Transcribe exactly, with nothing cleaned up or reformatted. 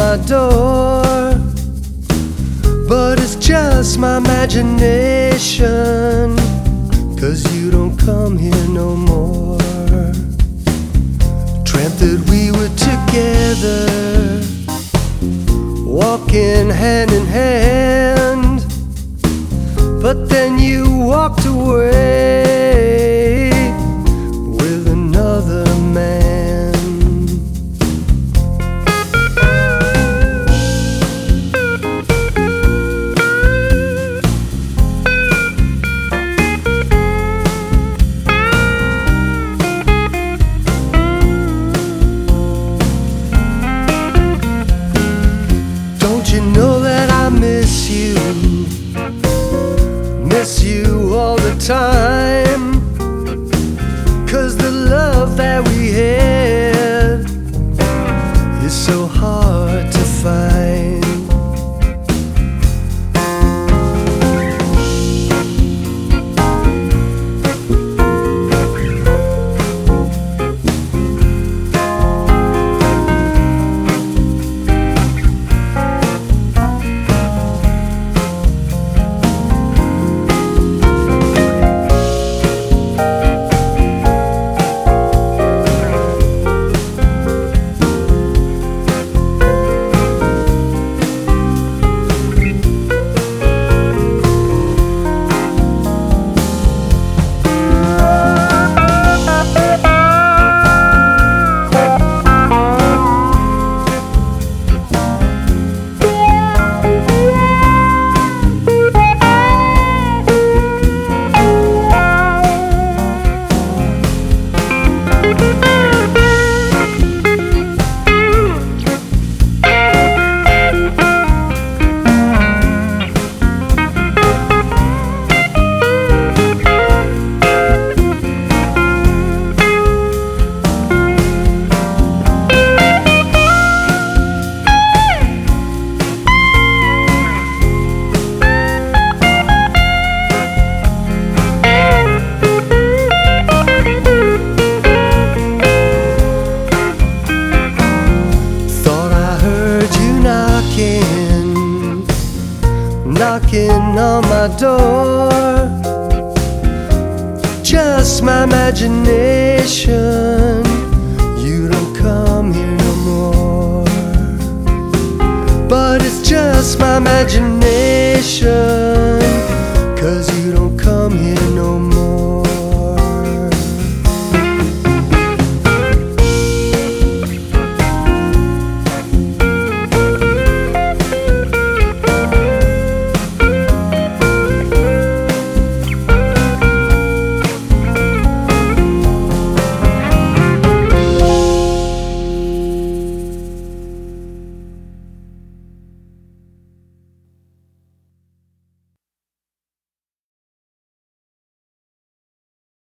my door, but it's just my imagination, 'cause you don't come here no more. Dreamt that we were together, walking hand in hand, but then you walked away with another man. Don't you know that I miss you? Miss you all the time, 'cause the love that we had is so hard to find. Knocking on my door, just my imagination,